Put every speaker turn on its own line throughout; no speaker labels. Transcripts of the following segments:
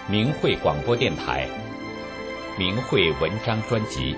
明慧广播电台明慧文章专辑。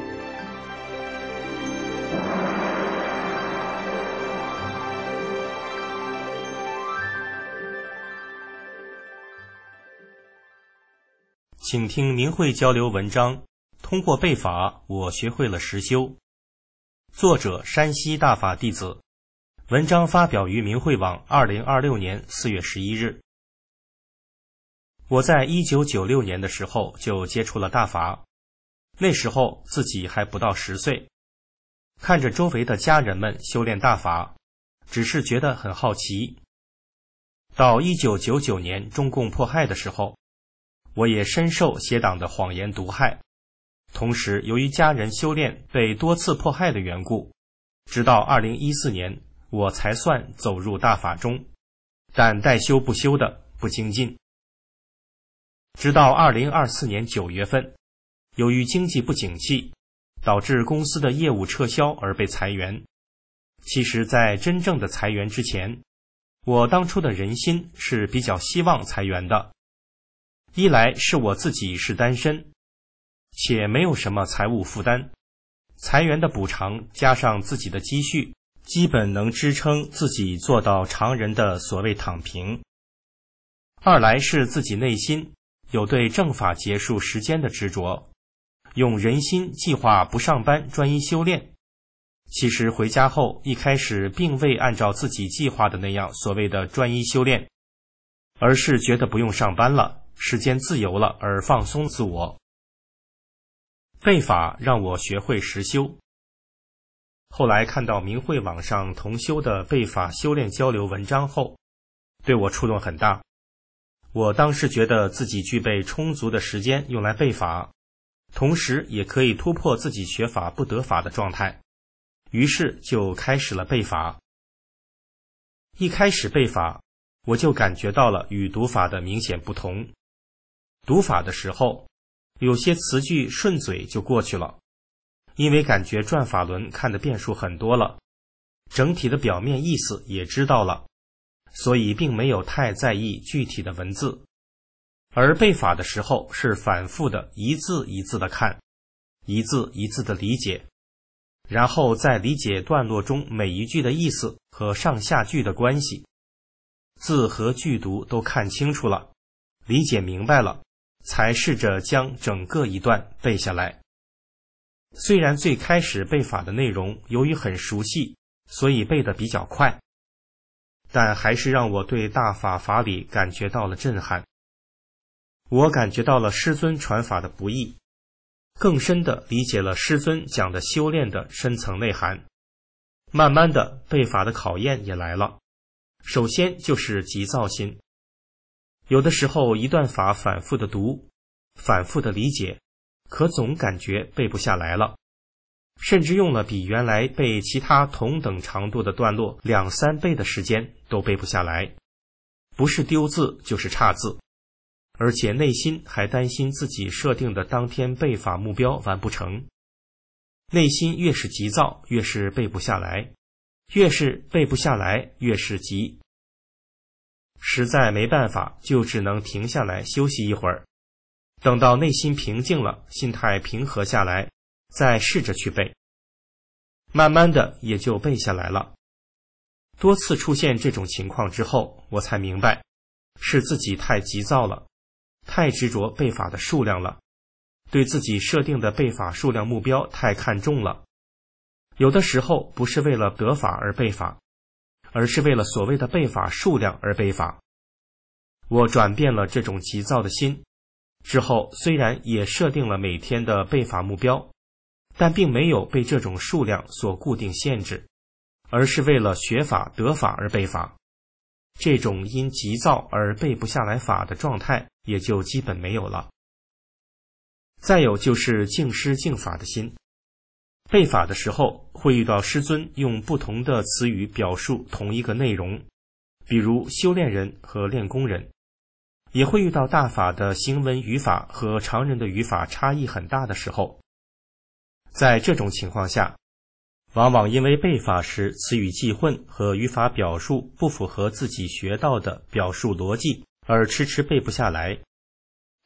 请听明慧交流文章，通过背法，我学会了实修。作者山西大法弟子，文章发表于明慧网2026年4月11日。我在1996年的时候就接触了大法，那时候自己还不到10岁，看着周围的家人们修炼大法，只是觉得很好奇。到1999年中共迫害的时候，我也深受邪党的谎言毒害，同时由于家人修炼被多次迫害的缘故，直到2014年我才算走入大法中，但待修不修的不精进。直到2024年9月份，由于经济不景气，导致公司的业务撤销而被裁员。其实在真正的裁员之前，我当初的人心是比较希望裁员的。一来是我自己是单身，且没有什么财务负担，裁员的补偿加上自己的积蓄，基本能支撑自己做到常人的所谓躺平。二来是自己内心有对正法结束时间的执着，用人心计划不上班专一修炼。其实回家后一开始并未按照自己计划的那样所谓的专一修炼，而是觉得不用上班了，时间自由了而放松自我。背法让我学会实修。后来看到明慧网上同修的背法修炼交流文章后，对我触动很大。我当时觉得自己具备充足的时间用来背法，同时也可以突破自己学法不得法的状态，于是就开始了背法。一开始背法，我就感觉到了与读法的明显不同。读法的时候，有些词句顺嘴就过去了，因为感觉转法轮看的变数很多了，整体的表面意思也知道了，所以并没有太在意具体的文字。而背法的时候是反复的一字一字的看，一字一字的理解，然后再理解段落中每一句的意思和上下句的关系，字和句读都看清楚了，理解明白了，才试着将整个一段背下来。虽然最开始背法的内容由于很熟悉，所以背得比较快，但还是让我对大法法理感觉到了震撼。我感觉到了师尊传法的不易，更深地理解了师尊讲的修炼的深层内涵。慢慢的背法的考验也来了，首先就是急躁心。有的时候一段法反复的读，反复的理解，可总感觉背不下来了，甚至用了比原来背其他同等长度的段落2-3倍的时间都背不下来，不是丢字就是差字，而且内心还担心自己设定的当天背法目标完不成。内心越是急躁，越是背不下来，越是背不下来，越是急。实在没办法，就只能停下来休息一会儿，等到内心平静了，心态平和下来，再试着去背。慢慢的也就背下来了。多次出现这种情况之后，我才明白，是自己太急躁了，太执着背法的数量了，对自己设定的背法数量目标太看重了。有的时候不是为了得法而背法，而是为了所谓的背法数量而背法。我转变了这种急躁的心之后，虽然也设定了每天的背法目标，但并没有被这种数量所固定限制，而是为了学法得法而背法。这种因急躁而背不下来法的状态也就基本没有了。再有就是敬师敬法的心。背法的时候会遇到师尊用不同的词语表述同一个内容，比如修炼人和练功人，也会遇到大法的行文语法和常人的语法差异很大的时候。在这种情况下，往往因为背法时词语记混和语法表述不符合自己学到的表述逻辑，而迟迟背不下来。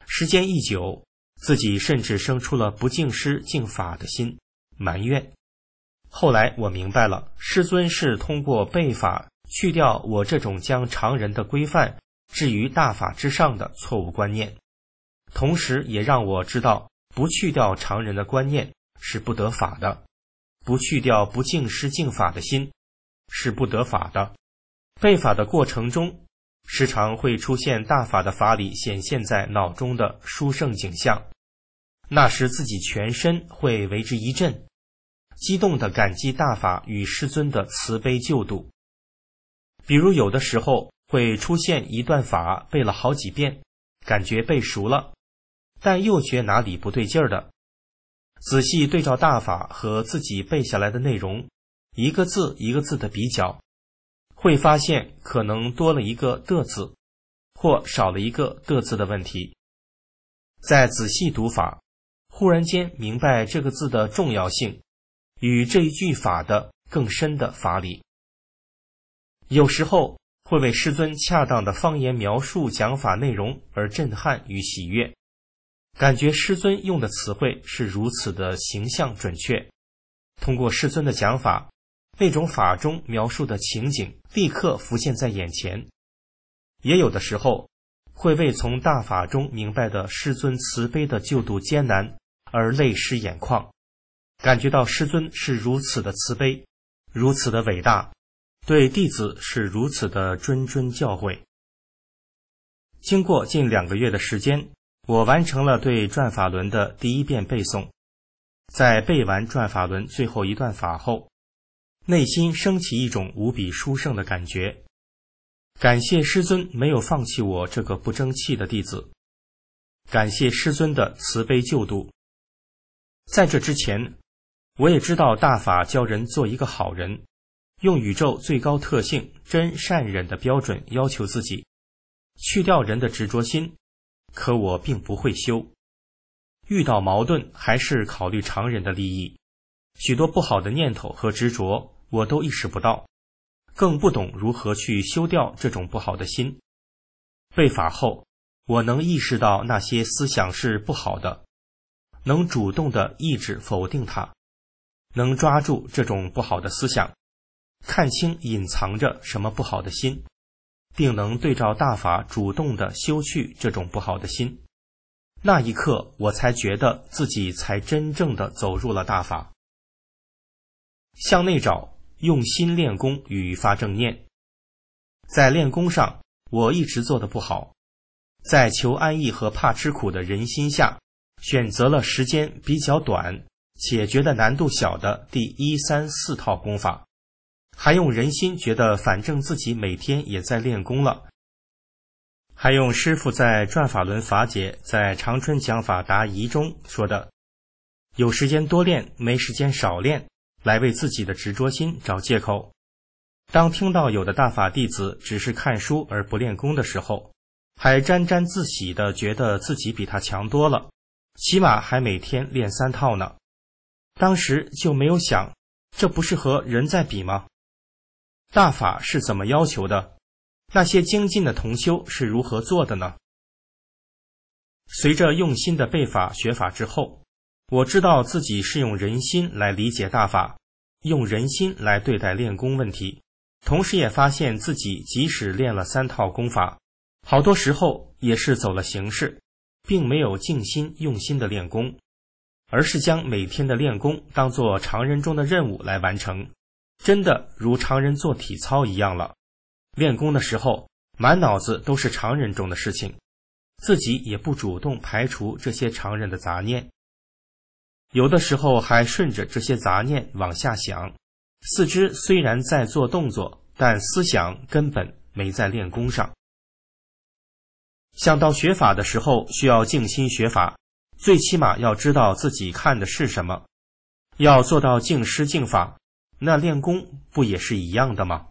时间一久，自己甚至生出了不敬师敬法的心，埋怨。后来我明白了，师尊是通过背法去掉我这种将常人的规范置于大法之上的错误观念，同时也让我知道，不去掉常人的观念是不得法的，不去掉不敬师敬法的心是不得法的。背法的过程中，时常会出现大法的法理显现在脑中的殊胜景象，那时自己全身会为之一震，激动地感激大法与师尊的慈悲救度。比如有的时候会出现一段法背了好几遍，感觉背熟了，但又觉哪里不对劲儿的，仔细对照大法和自己背下来的内容，一个字一个字的比较，会发现可能多了一个的字，或少了一个的字的问题。再仔细读法，忽然间明白这个字的重要性与这一句法的更深的法理。有时候会为师尊恰当的方言描述讲法内容而震撼与喜悦，感觉师尊用的词汇是如此的形象准确，通过师尊的讲法，那种法中描述的情景立刻浮现在眼前。也有的时候会为从大法中明白的师尊慈悲的救度艰难而泪湿眼眶，感觉到师尊是如此的慈悲，如此的伟大，对弟子是如此的谆谆教诲。经过近2个月的时间，我完成了对转法轮的第1遍背诵。在背完转法轮最后一段法后，内心升起一种无比殊胜的感觉，感谢师尊没有放弃我这个不争气的弟子，感谢师尊的慈悲救度。在这之前，我也知道大法教人做一个好人，用宇宙最高特性真善忍的标准要求自己，去掉人的执着心，可我并不会修。遇到矛盾还是考虑常人的利益，许多不好的念头和执着我都意识不到，更不懂如何去修掉这种不好的心。背法后，我能意识到那些思想是不好的，能主动地抑制否定它，能抓住这种不好的思想，看清隐藏着什么不好的心，并能对照大法主动地修去这种不好的心。那一刻，我才觉得自己才真正地走入了大法。向内找，用心练功与发正念。在练功上，我一直做得不好，在求安逸和怕吃苦的人心下，选择了时间比较短且觉得难度小的第1、3、4套功法，还用人心觉得反正自己每天也在练功了，还用师父在转法轮法解在长春讲法答疑中说的，有时间多练，没时间少练，来为自己的执着心找借口。当听到有的大法弟子只是看书而不练功的时候，还沾沾自喜地觉得自己比他强多了，起码还每天练3套呢。当时就没有想，这不是和人在比吗？大法是怎么要求的？那些精进的同修是如何做的呢？随着用心的背法学法之后，我知道自己是用人心来理解大法，用人心来对待练功问题，同时也发现自己即使练了3套功法，好多时候也是走了形式，并没有静心用心的练功，而是将每天的练功当作常人中的任务来完成，真的如常人做体操一样了。练功的时候，满脑子都是常人中的事情，自己也不主动排除这些常人的杂念，有的时候还顺着这些杂念往下想，四肢虽然在做动作，但思想根本没在练功上。想到学法的时候需要静心学法，最起码要知道自己看的是什么，要做到静师静法，那练功不也是一样的吗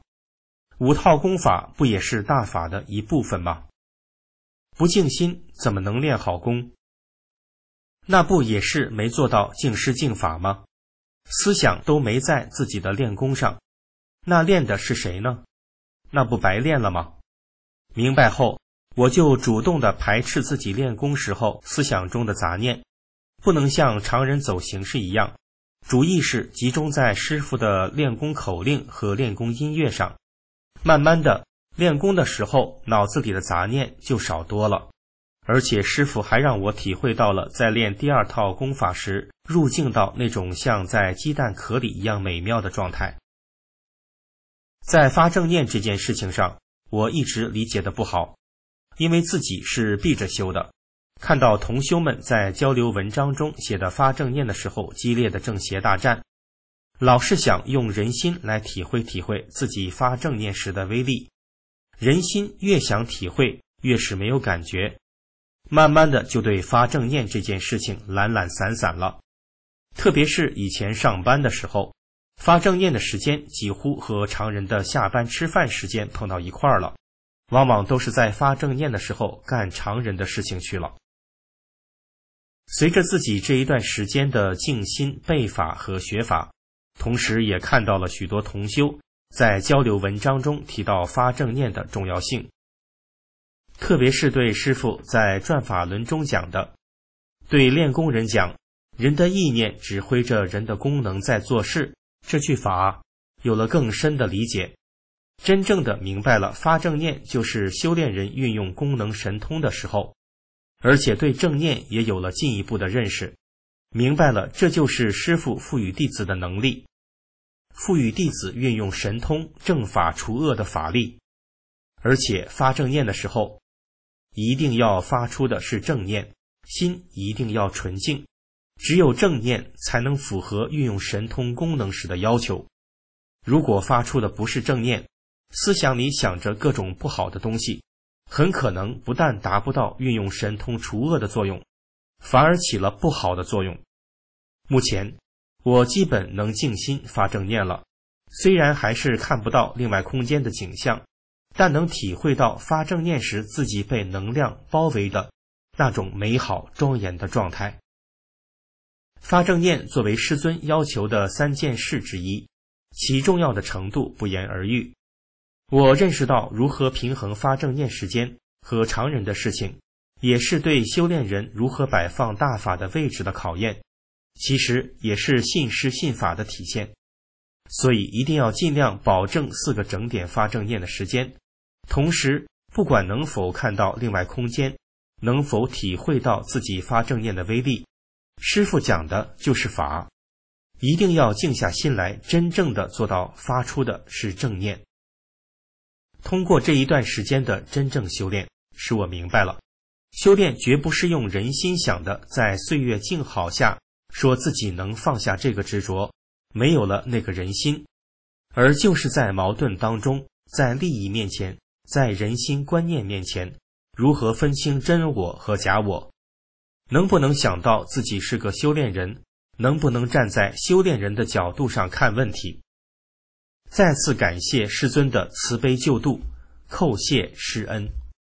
？5套功法不也是大法的一部分吗？不静心怎么能练好功？那不也是没做到静师静法吗？思想都没在自己的练功上，那练的是谁呢？那不白练了吗？明白后， 我就主动地排斥自己练功时候思想中的杂念，不能像常人走形式一样，主意识集中在师父的练功口令和练功音乐上。慢慢的，练功的时候脑子里的杂念就少多了，而且师父还让我体会到了在练第二套功法时入境到那种像在鸡蛋壳里一样美妙的状态。在发正念这件事情上，我一直理解的不好，因为自己是闭着修的，看到同修们在交流文章中写的发正念的时候激烈的正邪大战，老是想用人心来体会体会自己发正念时的威力，人心越想体会越是没有感觉，慢慢的就对发正念这件事情懒懒散散了。特别是以前上班的时候，发正念的时间几乎和常人的下班吃饭时间碰到一块儿了，往往都是在发正念的时候干常人的事情去了。随着自己这一段时间的静心背法和学法，同时也看到了许多同修在交流文章中提到发正念的重要性，特别是对师父在转法轮中讲的，对练功人讲，人的意念指挥着人的功能在做事，这句法有了更深的理解，真正的明白了发正念就是修炼人运用功能神通的时候，而且对正念也有了进一步的认识，明白了这就是师父赋予弟子的能力，赋予弟子运用神通正法除恶的法力，而且发正念的时候一定要发出的是正念，心一定要纯净，只有正念才能符合运用神通功能时的要求。如果发出的不是正念，思想里想着各种不好的东西，很可能不但达不到运用神通除恶的作用，反而起了不好的作用。目前我基本能静心发正念了，虽然还是看不到另外空间的景象，但能体会到发正念时自己被能量包围的那种美好庄严的状态。发正念作为师尊要求的3件事之一，其重要的程度不言而喻。我认识到如何平衡发正念时间和常人的事情，也是对修炼人如何摆放大法的位置的考验，其实也是信师信法的体现。所以一定要尽量保证4个整点发正念的时间，同时不管能否看到另外空间，能否体会到自己发正念的威力，师父讲的就是法，一定要静下心来，真正的做到发出的是正念。通过这一段时间的真正修炼，使我明白了，修炼绝不是用人心想的在岁月静好下说自己能放下这个执着，没有了那个人心，而就是在矛盾当中，在利益面前，在人心观念面前，如何分清真我和假我，能不能想到自己是个修炼人，能不能站在修炼人的角度上看问题。再次感谢师尊的慈悲救度，叩谢师恩。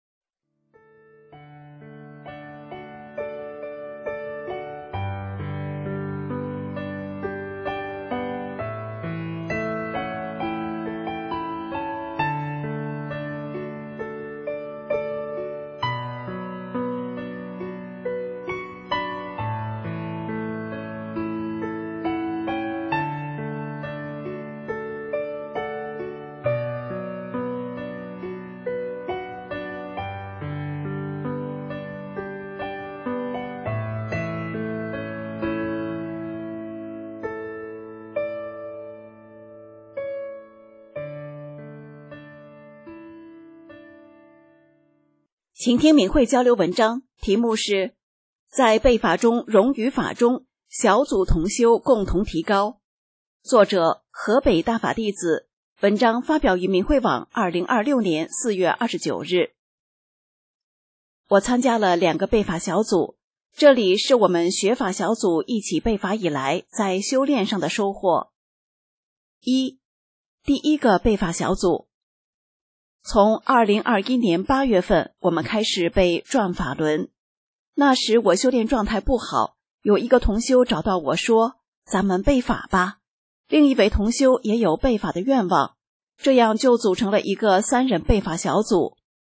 请听明慧交流文章，题目是在背法中融于法中，小组同修共同提高。作者河北大法弟子，文章发表于明慧网2026年4月29日。我参加了2个背法小组，这里是我们学法小组一起背法以来在修炼上的收获。第一个背法小组，从2021年8月份，我们开始背转法轮。那时我修炼状态不好，有一个同修找到我说，咱们背法吧。另一位同修也有背法的愿望，这样就组成了一个3人背法小组。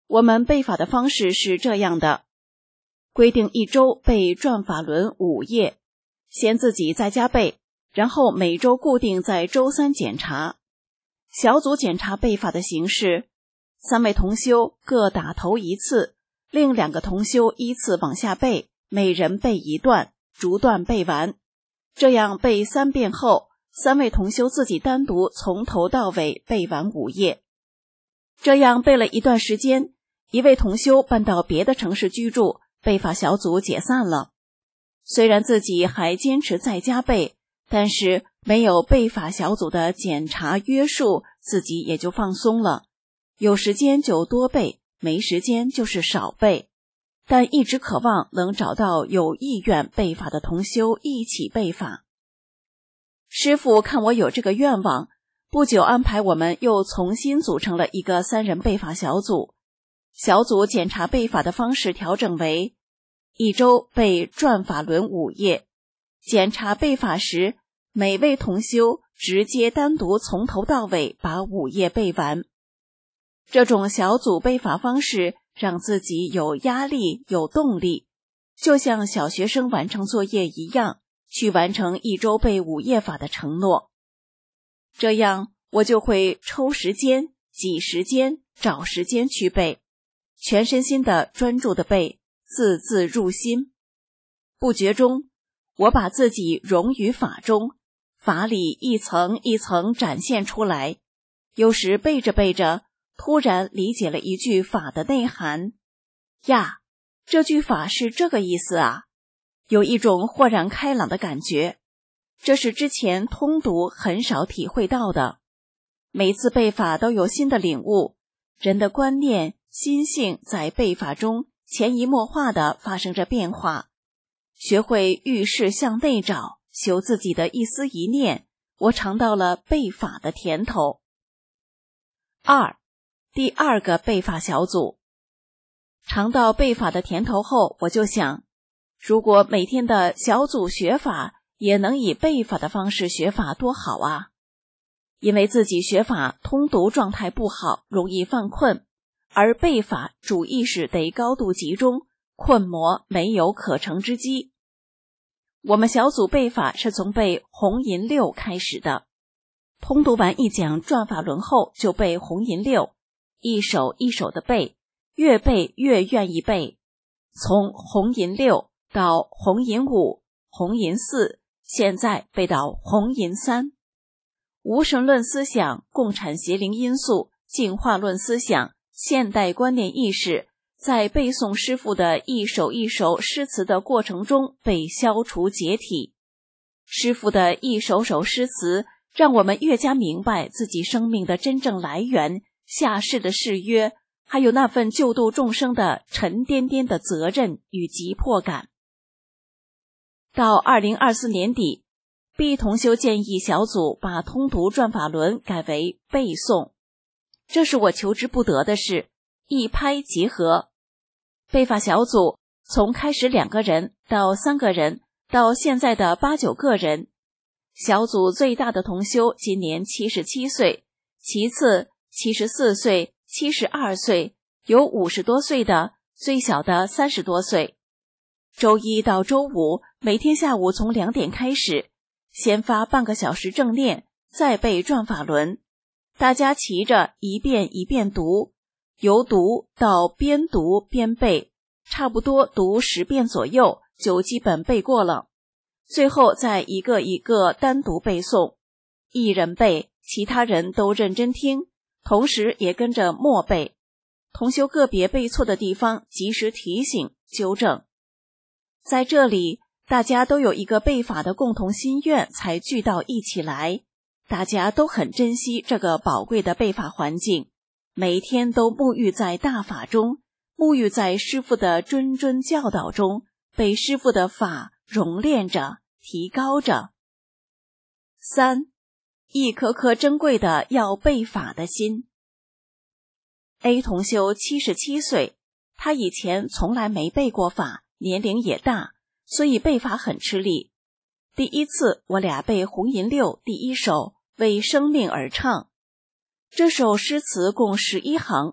我们背法的方式是这样的：规定一周背转法轮5页，先自己在家背，然后每周固定在周3检查。小组检查背法的形式，3位同修各打头一次，另2个同修依次往下背，每人背一段，逐段背完。这样背3遍后，3位同修自己单独从头到尾背完5页。这样背了一段时间，一位同修搬到别的城市居住，背法小组解散了。虽然自己还坚持在家背，但是没有背法小组的检查约束，自己也就放松了。有时间就多背，没时间就是少背。但一直渴望能找到有意愿背法的同修一起背法。师父看我有这个愿望，不久安排我们又重新组成了一个3人背法小组。小组检查背法的方式调整为一周背转法轮5页，检查背法时，每位同修直接单独从头到尾把5页背完。这种小组背法方式让自己有压力、有动力，就像小学生完成作业一样，去完成一周背5页法的承诺。这样我就会抽时间、挤时间、找时间去背，全身心的专注的背，字字入心。不觉中，我把自己融于法中，法理一层一层展现出来。有时背着背着，突然理解了一句法的内涵。呀，这句法是这个意思啊，有一种豁然开朗的感觉。这是之前通读很少体会到的。每次背法都有新的领悟，人的观念、心性在背法中潜移默化地发生着变化。学会遇事向内找，修自己的一思一念，我尝到了背法的甜头。2. 第2个背法小组。尝到背法的甜头后，我就想，如果每天的小组学法也能以背法的方式学法多好啊！因为自己学法通读状态不好，容易犯困，而背法主意识得高度集中，困魔没有可乘之机。我们小组背法是从背红银六开始的，通读完一讲转法轮后就背红银六，一首一首的背，越背越愿意背。从红银六到红银五、红银四，现在背到红银三。无神论思想、共产邪灵因素、进化论思想、现代观念意识，在背诵师父的一首一首诗词的过程中被消除解体。师父的一首首诗词让我们越加明白自己生命的真正来源、下世的誓约，还有那份救度众生的沉甸甸的责任与急迫感。到2024年底，B 同修建议小组把通读转法轮改为背诵，这是我求之不得的事，一拍即合。背法小组从开始2个人到3个人，到现在的8、9个人。小组最大的同修今年77岁，其次74岁、72岁，有50多岁的，最小的30多岁。周一到周五每天下午从2点开始，先发半个小时正念，再背转法轮，大家齐着一遍一遍读，由读到边读边背，差不多读10遍左右就基本背过了，最后再一个一个单独背诵，一人背，其他人都认真听，同时也跟着默背，同修个别背错的地方及时提醒纠正。在这里大家都有一个背法的共同心愿才聚到一起来，大家都很珍惜这个宝贵的背法环境，每天都沐浴在大法中，沐浴在师父的谆谆教导中，被师父的法熔炼着，提高着。3. 一颗颗珍贵的要背法的心。A 同修77岁，他以前从来没背过法，年龄也大，所以背法很吃力。第一次我俩背红银六第一首为生命而唱，这首诗词共11行，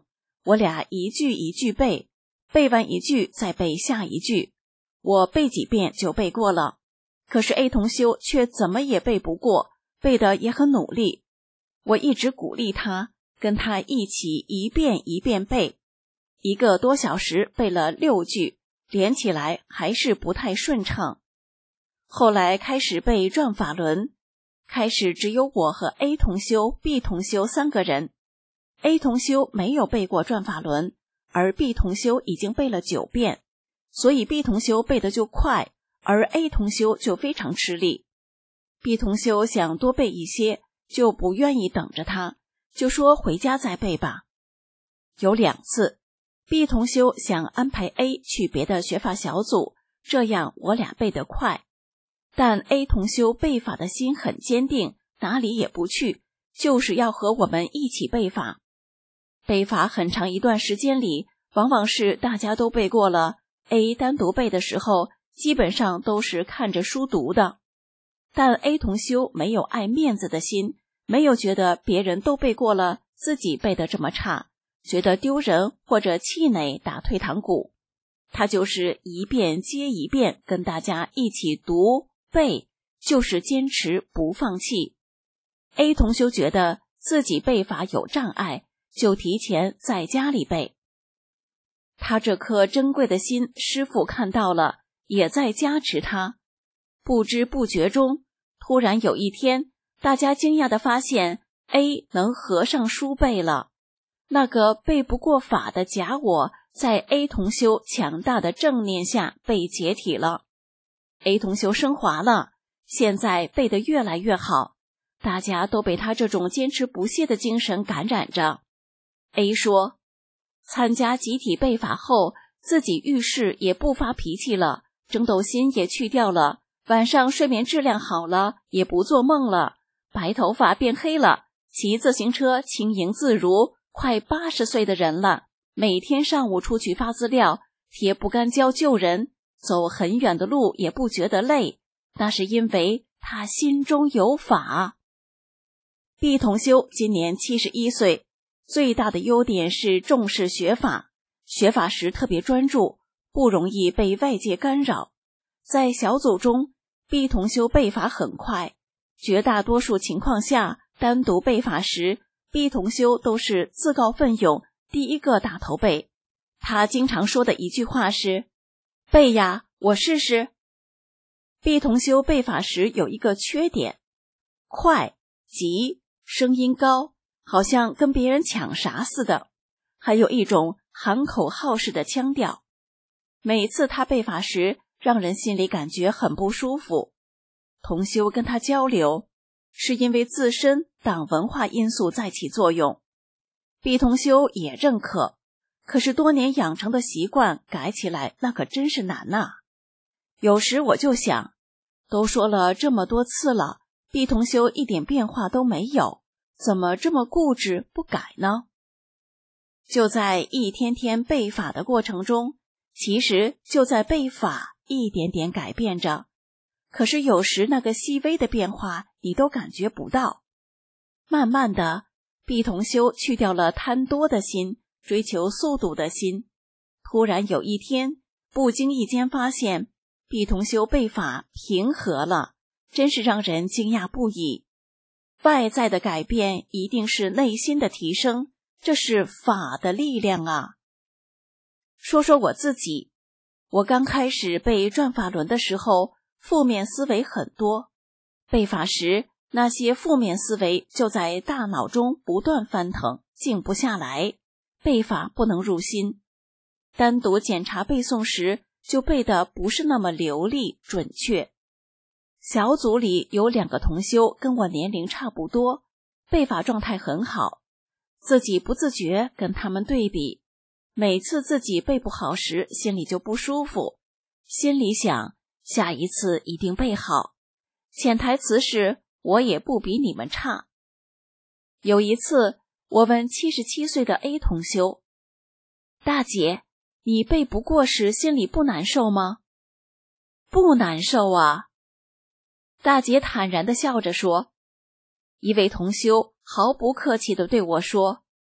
我俩一句一句背，背完一句再背下一句，我背几遍就背过了。可是 A 同修却怎么也背不过，背得也很努力。我一直鼓励他，跟他一起一遍一遍背，1个多小时背了6句，连起来还是不太顺畅。后来开始背转法轮，开始只有我和 A 同修、B 同修3个人。A 同修没有背过转法轮，而 B 同修已经背了9遍，所以 B 同修背得就快，而 A 同修就非常吃力。B 同修想多背一些，就不愿意等着他，就说回家再背吧。有2次 B 同修想安排 A 去别的学法小组，这样我俩背得快。但 A 同修背法的心很坚定，哪里也不去，就是要和我们一起背法。背法很长一段时间里，往往是大家都背过了， A 单独背的时候，基本上都是看着书读的。但 A 同修没有爱面子的心，没有觉得别人都背过了，自己背得这么差，觉得丢人或者气馁打退堂鼓。他就是一遍接一遍跟大家一起读背，就是坚持不放弃。 A 同修觉得自己背法有障碍，就提前在家里背。他这颗珍贵的心师父看到了，也在加持他。不知不觉中，突然有一天，大家惊讶地发现 A 能合上书背了。那个背不过法的假我，在 A 同修强大的正念下被解体了。A 同修升华了，现在背得越来越好，大家都被他这种坚持不懈的精神感染着。A 说，参加集体背法后，自己遇事也不发脾气了，争斗心也去掉了，晚上睡眠质量好了，也不做梦了，白头发变黑了，骑自行车轻盈自如，快80岁的人了，每天上午出去发资料，贴不干胶救人，走很远的路也不觉得累，那是因为他心中有法。B 同修今年71岁，最大的优点是重视学法，学法时特别专注，不容易被外界干扰。在小组中， B 同修背法很快，绝大多数情况下单独背法时， B 同修都是自告奋勇，第一个打头背。他经常说的一句话是，背呀，我试试。 B 同修背法时有一个缺点，快、急、声音高，好像跟别人抢啥似的，还有一种喊口号式的腔调。每次他背法时，让人心里感觉很不舒服。同修跟他交流，是因为自身党文化因素在起作用。B 同修也认可，可是多年养成的习惯改起来那可真是难啊。有时我就想，都说了这么多次了， B 同修一点变化都没有，怎么这么固执不改呢？就在一天天背法的过程中，其实就在背法一点点改变着，可是有时那个细微的变化你都感觉不到。慢慢的， B 同修去掉了贪多的心，追求速度的心。突然有一天，不经意间发现 B 同修背法平和了，真是让人惊讶不已。外在的改变一定是内心的提升，这是法的力量啊。说说我自己，我刚开始背转法轮的时候，负面思维很多，背法时那些负面思维就在大脑中不断翻腾，静不下来，背法不能入心。单独检查背诵时，就背得不是那么流利准确。小组里有2个同修跟我年龄差不多，背法状态很好，自己不自觉跟他们对比，每次自己背不好时，心里就不舒服，心里想下一次一定背好，潜台词是我也不比你们差。有一次我问77岁的 A 同修，大姐，你背不过时心里不难受吗？不难受啊。大姐坦然地笑着说。一位同修毫不客气地对我说，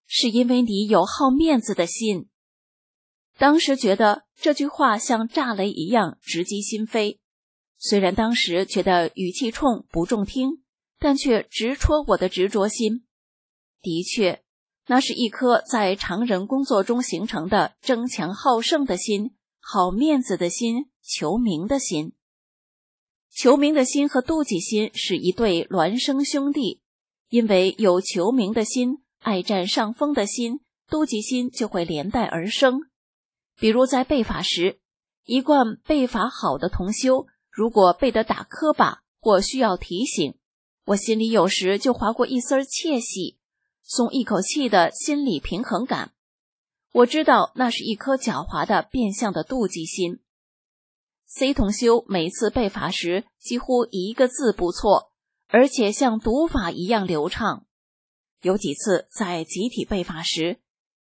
是因为你有好面子的心。当时觉得这句话像炸雷一样直击心扉，虽然当时觉得语气冲不中听，但却直戳我的执着心。的确，那是一颗在常人工作中形成的争强好胜的心，好面子的心，求名的心。求名的心和妒忌心是一对孪生兄弟，因为有求名的心，爱占上风的心，妒忌心就会连带而生。比如在背法时，一贯背法好的同修，如果背得打磕巴或需要提醒，我心里有时就划过一丝窃喜，松一口气的心理平衡感。我知道那是一颗狡猾的变相的妒忌心。C 同修每次背法时几乎一个字不错，而且像读法一样流畅。有几次在集体背法时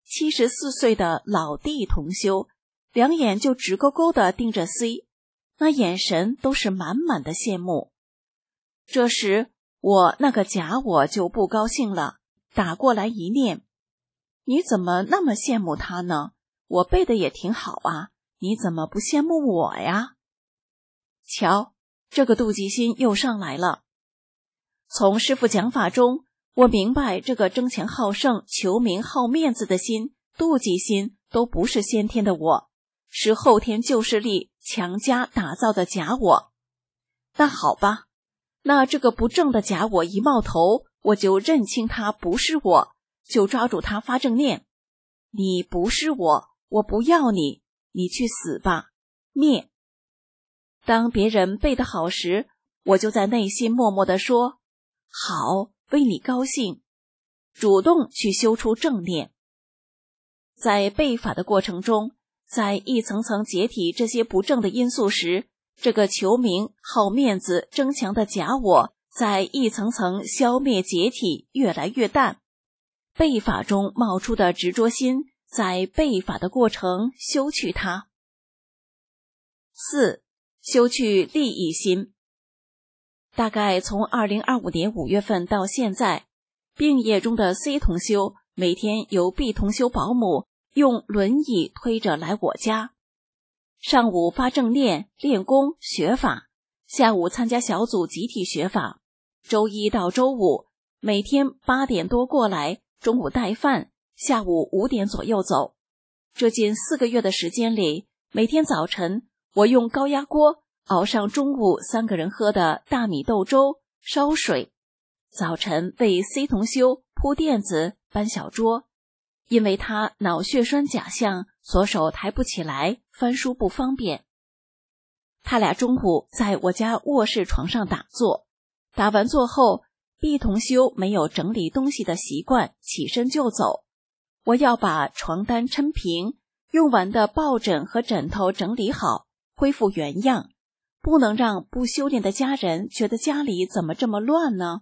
，74岁的老弟同修两眼就直勾勾地盯着 C， 那眼神都是满满的羡慕。这时我那个假我就不高兴了，打过来一念：你怎么那么羡慕他呢？我背的也挺好啊，你怎么不羡慕我呀？瞧，这个妒忌心又上来了。从师父讲法中，我明白这个争强好胜、求名好面子的心、妒忌心都不是先天的我，是后天旧势力强加打造的假我。那好吧，那这个不正的假我一冒头，我就认清他不是我，就抓住他发正念：你不是我，我不要你，你去死吧，灭。当别人背得好时，我就在内心默默地说：好，为你高兴，主动去修出正念。在背法的过程中，在一层层解体这些不正的因素时，这个求名、好面子、争强的假我在一层层消灭解体，越来越淡。背法中冒出的执着心，在背法的过程修去它。4. 修去利益心。大概从2025年5月份到现在，病业中的 C 同修每天由 B 同修保姆用轮椅推着来我家，上午发正念、练功、学法，下午参加小组集体学法，周一到周五每天8点多过来，中午带饭，下午5点左右走。这近4个月的时间里，每天早晨我用高压锅熬上中午3个人喝的大米豆粥，烧水。早晨为 C 同修铺垫子、搬小桌，因为他脑血栓假象，左手抬不起来，翻书不方便。他俩中午在我家卧室床上打坐，打完坐后 B 同修没有整理东西的习惯，起身就走。我要把床单抻平，用完的抱枕和枕头整理好，恢复原样，不能让不修炼的家人觉得家里怎么这么乱呢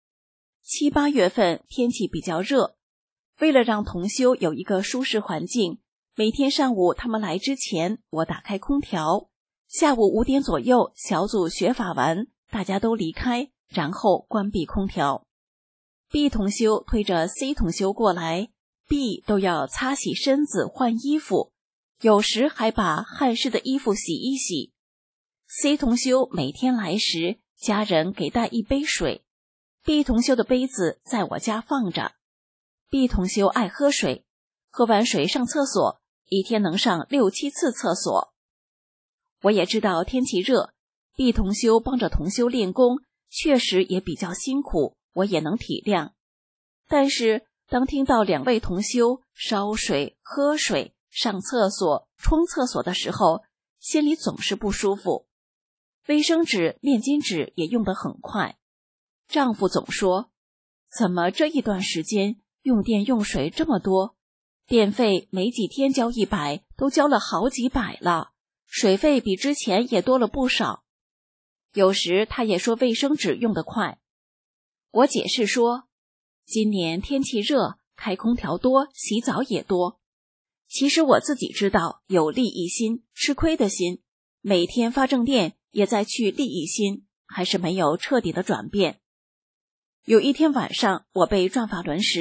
？7、8月份天气比较热，为了让同修有一个舒适环境，每天上午他们来之前，我打开空调，下午5点左右小组学法完，大家都离开，然后关闭空调。B 同修推着 C 同修过来， B 都要擦洗身子换衣服，有时还把汗湿的衣服洗一洗。 C 同修每天来时，家人给带一杯水， B 同修的杯子在我家放着。 B 同修爱喝水，喝完水上厕所，一天能上6、7次厕所。我也知道天气热， B 同修帮着同修练功，确实也比较辛苦，我也能体谅。但是当听到2位同修烧水、喝水、上厕所、冲厕所的时候，心里总是不舒服。卫生纸、面巾纸也用得很快。丈夫总说，怎么这一段时间用电用水这么多？电费没几天交100，都交了好几百了，水费比之前也多了不少。有时他也说卫生纸用得快。我解释说，今年天气热，开空调多，洗澡也多。其实我自己知道有利益心、吃亏的心，每天发正念也在去利益心，还是没有彻底的转变。有一天晚上我背转法轮时，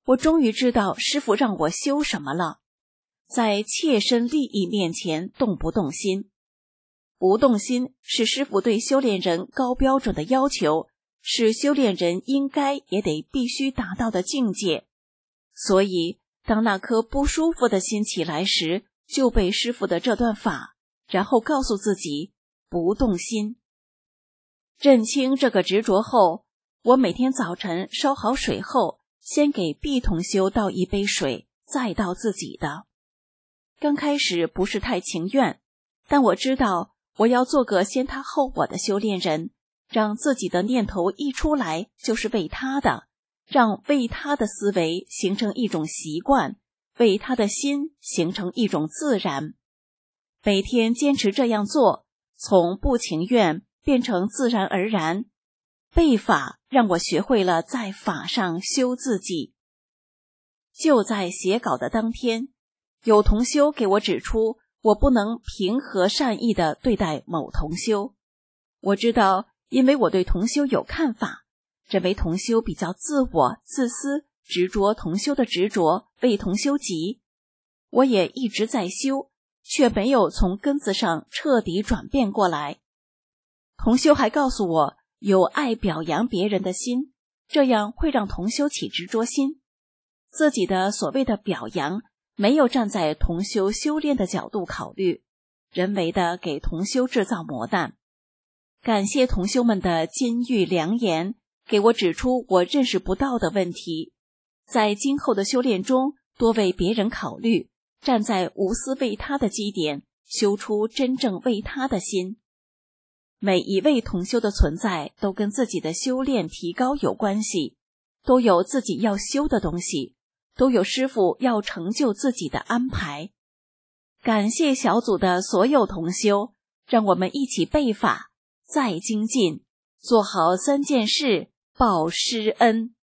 我终于知道师父让我修什么了，在切身利益面前动不动心。不动心是师父对修炼人高标准的要求，是修炼人应该也得必须达到的境界。所以当那颗不舒服的心起来时，就背师父的这段法，然后告诉自己不动心。认清这个执着后，我每天早晨烧好水后，先给毕同修倒一杯水，再倒自己的。刚开始不是太情愿，但我知道我要做个先他后我的修炼人，让自己的念头一出来就是为他的，让为他的思维形成一种习惯，为他的心形成一种自然。每天坚持这样做，从不情愿变成自然而然。背法让我学会了在法上修自己。就在写稿的当天，有同修给我指出我不能平和善意地对待某同修。我知道，因为我对同修有看法，认为同修比较自我、自私，执着同修的执着，为同修急。我也一直在修，却没有从根子上彻底转变过来。同修还告诉我，有爱表扬别人的心，这样会让同修起执着心。自己的所谓的表扬，没有站在同修修炼的角度考虑，人为的给同修制造磨难。感谢同修们的金玉良言，给我指出我认识不到的问题。在今后的修炼中，多为别人考虑，站在无私为他的基点，修出真正为他的心。每一位同修的存在都跟自己的修炼提高有关系，都有自己要修的东西，都有师父要成就自己的安排。感谢小组的所有同修，让我们一起背法，再精进，做好3件事，报师恩。